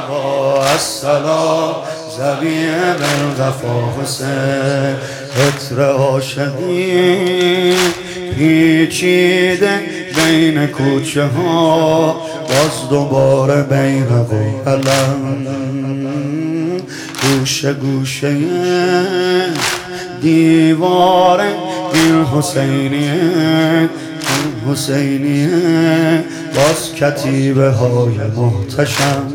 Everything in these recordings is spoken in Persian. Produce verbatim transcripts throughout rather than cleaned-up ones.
نوا السلام زبی بالوفا حسین عطر عاشقی پیچیده بین کوچه ها باز دوباره بیرق و علم گوشه گوشه دیوار این حسینیه این حسینیه باز کتیبه های محتشم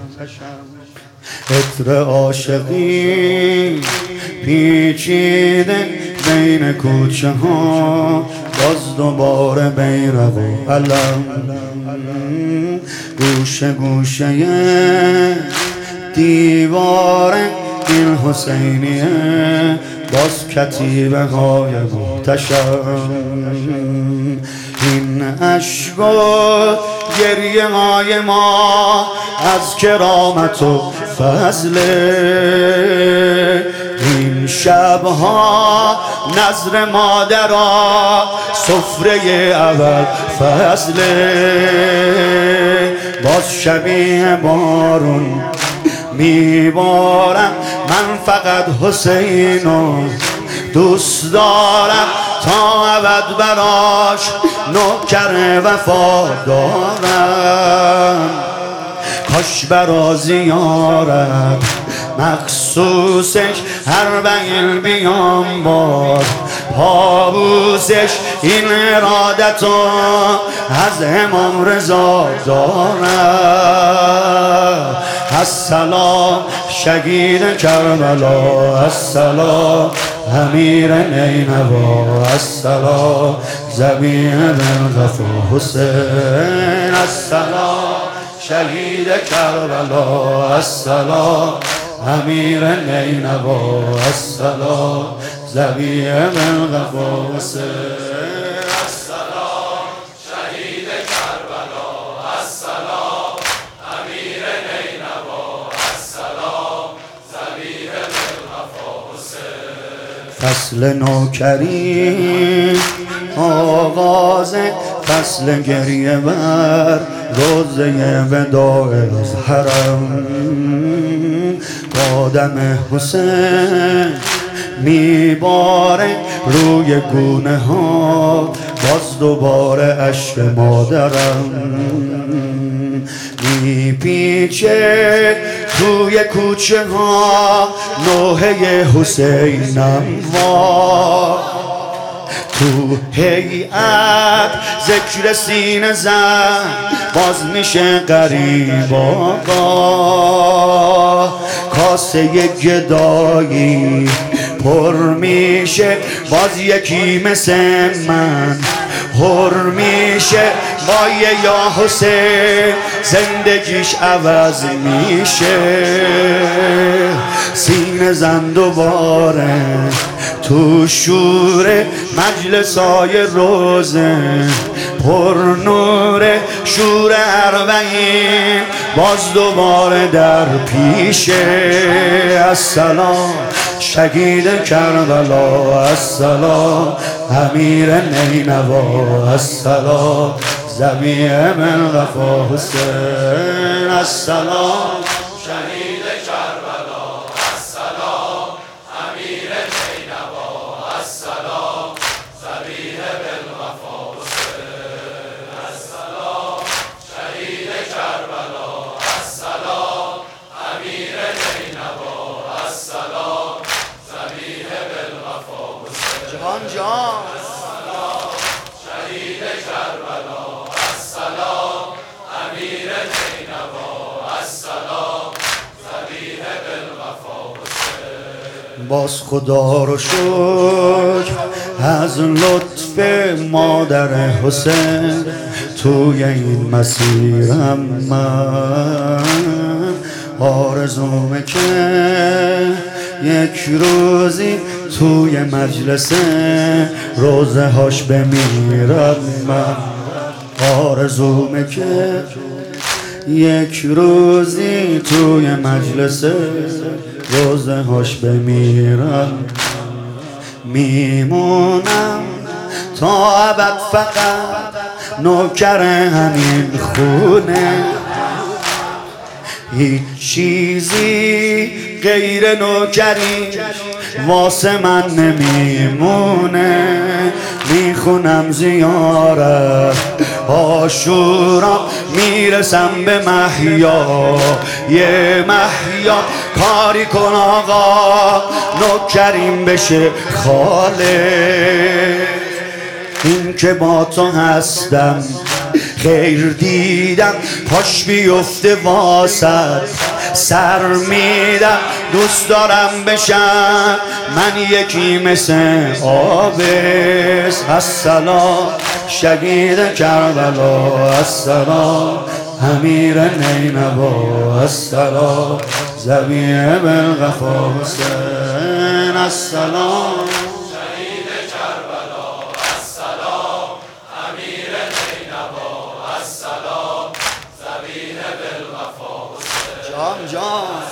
عطر عاشقی پیچیده بین کوچه ها باز دوباره بیرق و علم گوشه گوشه دیوار این حسینیه باز کتیبه های محتشم این عشق و گریه های ما از کرامت و فضل این شبها نظر مادرها سفره اول فضل باز شبیه بارون میبارم من فقط حسینو دوست دارم تا ابد براش نوکر وفا دارم کاش برا زیارت مخصوصش هر بگل بیام بار پابوسش این ارادتو از امام رضا دارم السلام شهید کربلا السلام امیر نینوا السلام ذبیح بالوفا حسین السلام شهید کربلا السلام امیر نینوا السلام ذبیح بالوفا حسین فصل نوکری آغاز فصل گریه بر روزه وداع از حرم قدم حسین میباره روی گونه ها باز دوباره اشک مادرم میپیچه توی کوچه ها نوحه حسینم وا تو هیئت ذکر سینه زن باز میشه غریب آقا کاسه گدایی پر میشه باز یکی مثل من پر میشه با یه یا حسین زندگیش عوض میشه سینه زن دوباره تو شور مجلسای روزه پر نور شور اربعین باز دوباره در پیشه السلام شهید کربلا السلام امیر نینوا السلام ذبیح بالوفا حسین السلام شهید کربلا السلام امیر نینوا السلام ذبیح بالوفا حسین السلام شهید کربلا السلام امیر نینوا السلام ذبیح بالوفا حسین جان جان السلام شهید کربلا السلام امیر نینوا السلام ذبیح بالوفا حسین باز خدا رو شکر از لطف مادر حسین توی این مسیرم من آرزومه که یک روزی توی مجلس روزه هاش بمیرم من آرزومه که یک روزی توی مجلس روزه هاش بمیرم میمونم تا ابد فقط نوکر همین خونه هیچ چیزی غیر نوکری واسه من نمیمونه. میخونم زیارت عاشورا، میرسم به محیا یه محیا. کاری کن آقا نوکریم بشه خاله. این که با تو هستم خیر دیدم، پاش بیفته واسد سر میدم. دوست دارم بشم من یکی مثل آبس. السلام شهید کربلا، السلام امیر نینوا، السلام ذبیح بالوفا حسین. السلام شهید کربلا، السلام امیر نینوا، السلام ذبیح بالوفا حسین. جان جان